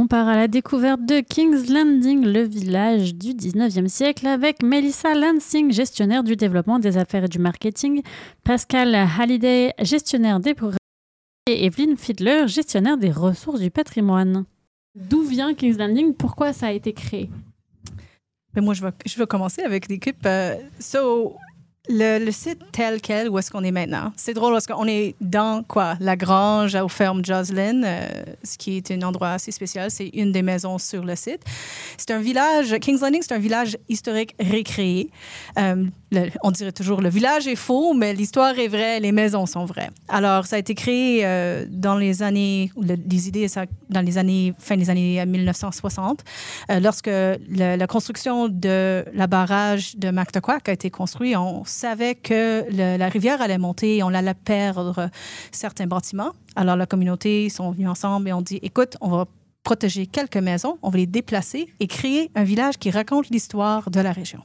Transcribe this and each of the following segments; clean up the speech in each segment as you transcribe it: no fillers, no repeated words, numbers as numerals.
on part à la découverte de King's Landing, le village du 19e siècle, avec Melissa Lansing, gestionnaire du développement des affaires et du marketing, Pascal Halliday, gestionnaire des projets, et Evelyne Fiedler, gestionnaire des ressources du patrimoine. D'où vient King's Landing? Pourquoi ça a été créé? Mais moi, je vais commencer avec l'équipe. Le site tel quel, où est-ce qu'on est maintenant? C'est drôle parce qu'on est dans la grange aux fermes Joslin, ce qui est un endroit assez spécial. C'est une des maisons sur le site. C'est un village, King's Landing, c'est un village historique récréé. On dirait toujours le village est faux, mais l'histoire est vraie, les maisons sont vraies. Alors, ça a été créé dans les années, dans les années, fin des années 1960, lorsque la construction de la barrage de Mactaquac a été construite. On savait que la rivière allait monter et on allait perdre certains bâtiments. Alors, la communauté sont venus ensemble et ont dit, écoute, on va protéger quelques maisons, on va les déplacer et créer un village qui raconte l'histoire de la région.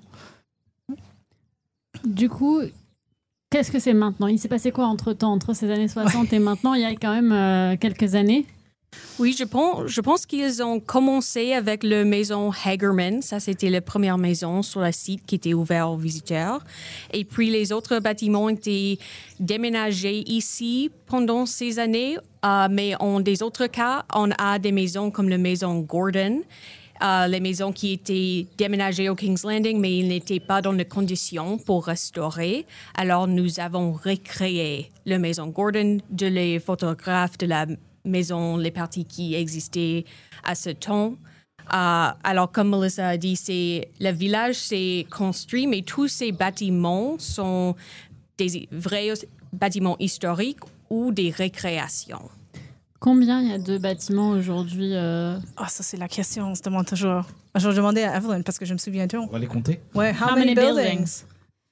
Du coup, qu'est-ce que c'est maintenant? Il s'est passé quoi entre-temps, entre ces années 60 et maintenant? Il y a quand même quelques années. Oui, je pense qu'ils ont commencé avec la maison Hagerman. Ça, c'était la première maison sur le site qui était ouverte aux visiteurs. Et puis, les autres bâtiments ont été déménagés ici pendant ces années. Mais en des autres cas, on a des maisons comme la maison Gordon, les maisons qui étaient déménagées au King's Landing, mais ils n'étaient pas dans les conditions pour restaurer. Alors, nous avons recréé la maison Gordon, les photographes de la maison, les parties qui existaient à ce temps. Alors, comme Melissa a dit, le village s'est construit, mais tous ces bâtiments sont des vrais bâtiments historiques ou des récréations. Combien il y a de bâtiments aujourd'hui? Ça, c'est la question, on se demande toujours. Je vais demander à Evelyn parce que je me souviens toujours. On va les compter. Ouais, how many buildings?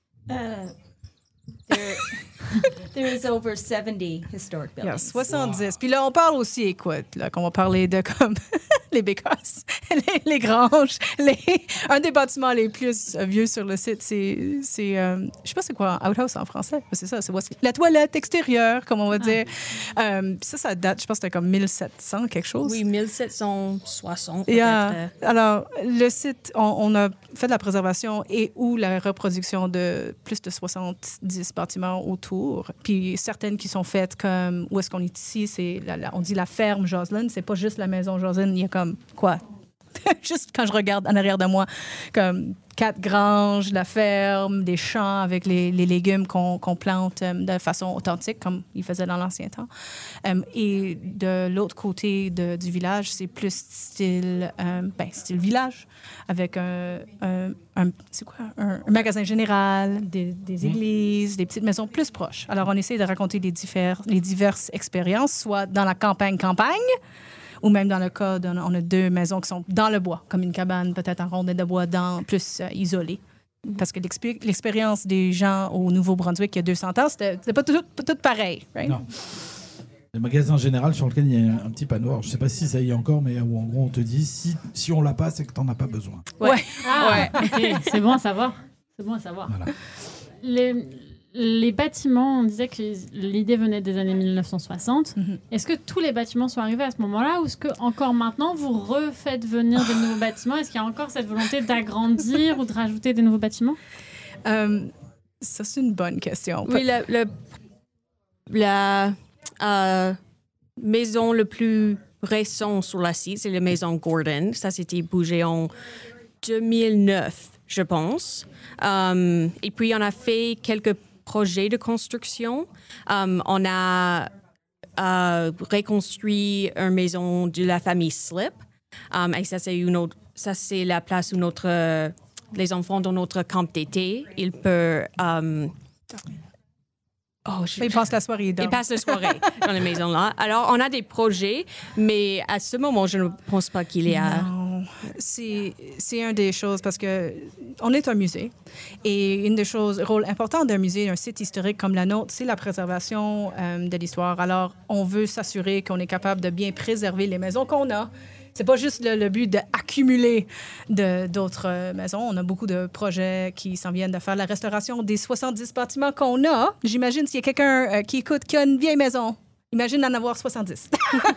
There is over 70 historic buildings. Yeah, 70. Wow. Puis là, on parle aussi, écoute, là, qu'on va parler de comme les bécasses, les granges. Un des bâtiments les plus vieux sur le site, je sais pas c'est quoi, outhouse en français. C'est ça, c'est la toilette extérieure, comme on va dire. Ça date, je pense que c'était comme 1700 quelque chose. Oui, 1760 peut-être. Yeah. Alors, le site, on a fait de la préservation et ou la reproduction de plus de 70 bâtiments autour. Puis certaines qui sont faites comme où est-ce qu'on est ici, on dit la ferme Joslin, c'est pas juste la maison Joslin, il y a comme quoi? Juste quand je regarde en arrière de moi, comme 4 granges, la ferme, des champs avec les légumes qu'on plante de façon authentique, comme ils faisaient dans l'ancien temps. Et de l'autre côté du village, c'est plus style village, avec un magasin général, des églises, des petites maisons plus proches. Alors, on essaie de raconter les diverses expériences, soit dans la campagne, ou même dans le cas, on a 2 maisons qui sont dans le bois, comme une cabane peut-être en rondelle de bois plus isolée. Parce que l'expérience des gens au Nouveau-Brunswick il y a 200 ans, c'était pas tout pareil. Right? Non. Le magasin général sur lequel il y a un petit panneau, alors je ne sais pas si ça y est encore, mais où en gros on te dit si on l'a pas, c'est que tu n'en as pas besoin. Ouais. Okay. C'est bon à savoir. Voilà. Les bâtiments, on disait que l'idée venait des années 1960. Mm-hmm. Est-ce que tous les bâtiments sont arrivés à ce moment-là ou est-ce que encore maintenant vous refaites venir des nouveaux bâtiments? Est-ce qu'il y a encore cette volonté d'agrandir ou de rajouter des nouveaux bâtiments? Ça, c'est une bonne question. Oui, la maison le plus récente sur la site, c'est la maison Gordon. Ça, c'était bougé en 2009, je pense. Et puis, on a fait quelques projets de construction. On a reconstruit une maison de la famille Slip. Et ça, c'est la place où les enfants dans notre camp d'été, ils peuvent... Ils passent la soirée dans la maison là. Alors, on a des projets, mais à ce moment, je ne pense pas qu'il y a... Non, c'est une des choses parce que on est un musée et une des choses, rôle important d'un musée, d'un site historique comme la nôtre, c'est la préservation de l'histoire. Alors, on veut s'assurer qu'on est capable de bien préserver les maisons qu'on a. C'est pas juste le but d'accumuler d'autres maisons. On a beaucoup de projets qui s'en viennent de faire la restauration des 70 bâtiments qu'on a. J'imagine s'il y a quelqu'un qui écoute qui a une vieille maison Imagine d'en avoir 70.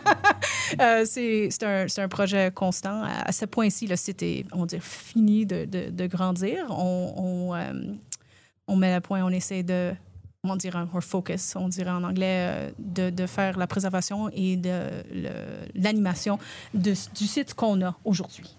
C'est un projet constant. À ce point-ci, le site est, on va dire, fini de grandir. On met le point, on essaie de, on dirait un focus, on dirait en anglais, de faire la préservation et l'animation du site qu'on a aujourd'hui.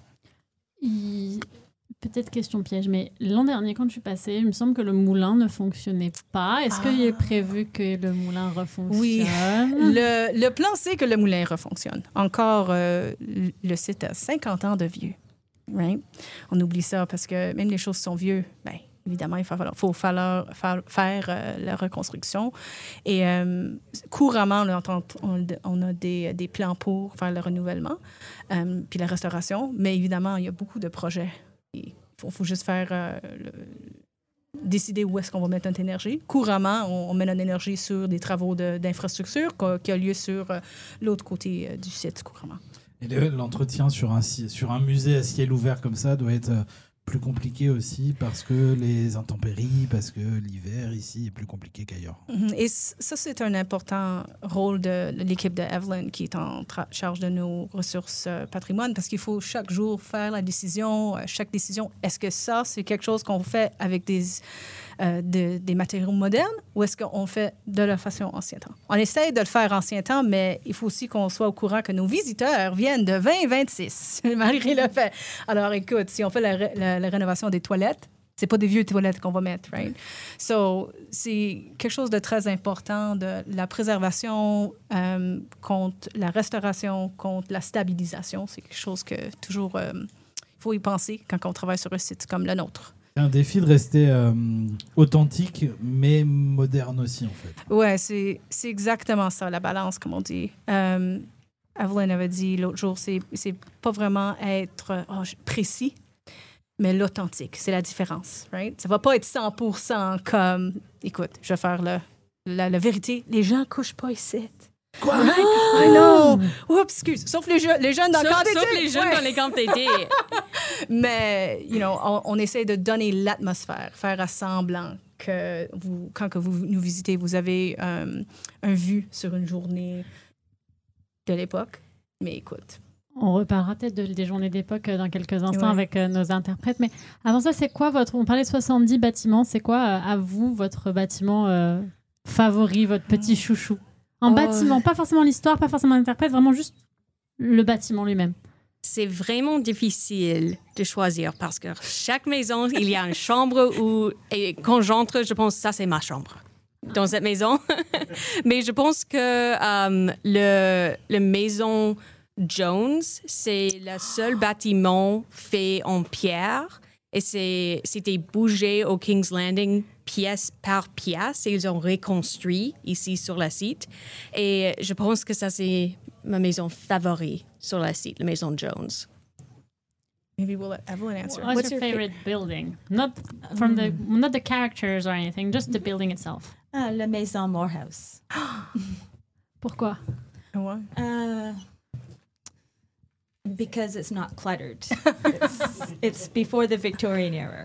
Peut-être question piège, mais l'an dernier, quand je suis passée, il me semble que le moulin ne fonctionnait pas. Est-ce qu'il est prévu que le moulin refonctionne? Oui. Le plan, c'est que le moulin refonctionne. Encore, le site a 50 ans de vieux. Right? On oublie ça parce que même les choses sont vieux, bien, évidemment, il faut faire la reconstruction. Et couramment, on a des plans pour faire le renouvellement puis la restauration. Mais évidemment, il y a beaucoup de projets. Il faut juste faire décider où est-ce qu'on va mettre notre énergie. Couramment, on met notre énergie sur des travaux d'infrastructure qui a lieu sur l'autre côté du site, couramment. Et l'entretien sur un musée à ciel ouvert comme ça doit être plus compliqué aussi parce que les intempéries, parce que l'hiver ici est plus compliqué qu'ailleurs. Et ça, c'est un important rôle de l'équipe de Evelyn qui est en charge de nos ressources patrimoine parce qu'il faut chaque jour faire la décision, chaque décision. Est-ce que ça, c'est quelque chose qu'on fait avec des matériaux modernes ou est-ce qu'on fait de la façon ancien temps? On essaie de le faire ancien temps, mais il faut aussi qu'on soit au courant que nos visiteurs viennent de 2026, malgré le fait. Alors, écoute, si on fait la rénovation des toilettes, c'est pas des vieux toilettes qu'on va mettre, right? So, c'est quelque chose de très important, de la préservation contre la restauration, contre la stabilisation. C'est quelque chose que toujours, il faut y penser quand on travaille sur un site comme le nôtre. C'est un défi de rester authentique, mais moderne aussi, en fait. Oui, c'est exactement ça, la balance, comme on dit. Evelyn avait dit l'autre jour, c'est pas vraiment être précis, mais l'authentique. C'est la différence, right? Ça va pas être 100% comme, écoute, je vais faire la vérité. Les gens couchent pas ici. Quoi? I know! Oups, excuse. Sauf les jeunes dans le camp d'été. Sauf les jeunes dans les camps d'été. Mais, on essaie de donner l'atmosphère, faire à semblant que quand vous nous visitez, vous avez un vue sur une journée de l'époque. Mais écoute. On reparlera peut-être des journées d'époque dans quelques instants avec nos interprètes. Mais avant ça, c'est quoi on parlait de 70 bâtiments. C'est quoi, à vous, votre bâtiment favori, votre petit chouchou? En bâtiment, pas forcément l'histoire, pas forcément l'interprète, vraiment juste le bâtiment lui-même. C'est vraiment difficile de choisir parce que chaque maison, il y a une chambre où, et quand j'entre, je pense que ça, c'est ma chambre dans cette maison. Mais je pense que le maison Jones, c'est le seul bâtiment fait en pierre. Et c'était bougé au King's Landing pièce par pièce et ils ont reconstruit ici sur le site. Et je pense que ça, c'est ma maison favorite sur le site, la maison Jones. Maybe we'll let Evelyn answer. What's your favorite building? Not the characters or anything, just the building itself. La maison Morehouse. Pourquoi? Ouais. Because it's not cluttered. It's before the Victorian era.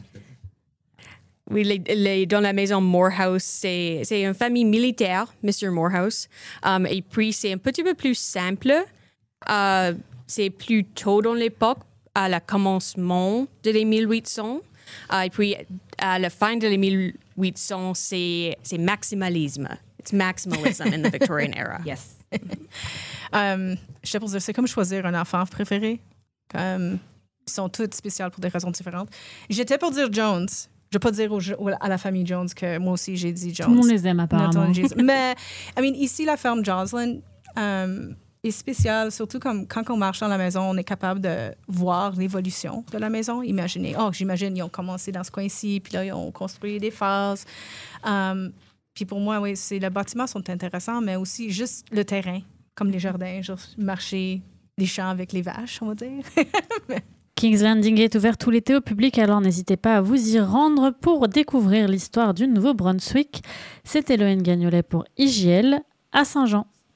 Oui, dans la maison Morehouse, c'est une famille militaire, Mr. Morehouse. Et puis, c'est un petit peu plus simple. C'est plus tôt dans l'époque, à le commencement de les 1800. Et puis, à la fin de les 1800, c'est maximalisme. It's maximalism in the Victorian era. Yes. Je sais pas dire, c'est comme choisir un enfant préféré. Ils sont tous spéciaux pour des raisons différentes. J'étais pour dire Jones. Je ne vais pas dire à la famille Jones que moi aussi j'ai dit Jones. Tout le monde les aime apparemment. Mais, ici, la ferme Joslyn est spéciale, surtout comme quand on marche dans la maison, on est capable de voir l'évolution de la maison. Imaginez, j'imagine, ils ont commencé dans ce coin-ci, puis là, ils ont construit des phases. Puis pour moi, oui, les bâtiments sont intéressants, mais aussi juste le terrain, comme les jardins, juste marcher les champs avec les vaches, on va dire. King's Landing est ouvert tout l'été au public, alors n'hésitez pas à vous y rendre pour découvrir l'histoire du Nouveau-Brunswick. C'était Loïne Gagnolet pour IJL à Saint-Jean.